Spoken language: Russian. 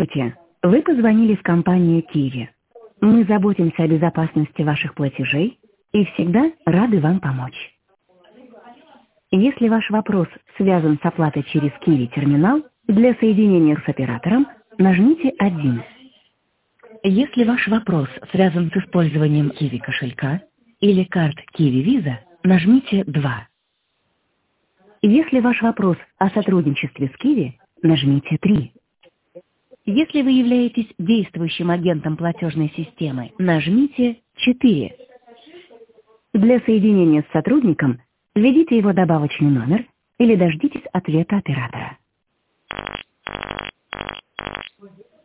Здравствуйте! Вы позвонили в компанию Kiwi. Мы заботимся о безопасности ваших платежей и всегда рады вам помочь. Если ваш вопрос связан с оплатой через Kiwi терминал, для соединения с оператором нажмите 1. Если ваш вопрос связан с использованием Kiwi кошелька или карт Kiwi Visa, нажмите 2. Если ваш вопрос о сотрудничестве с Kiwi, нажмите 3. Если вы являетесь действующим агентом платежной системы, нажмите 4. Для соединения с сотрудником введите его добавочный номер или дождитесь ответа оператора.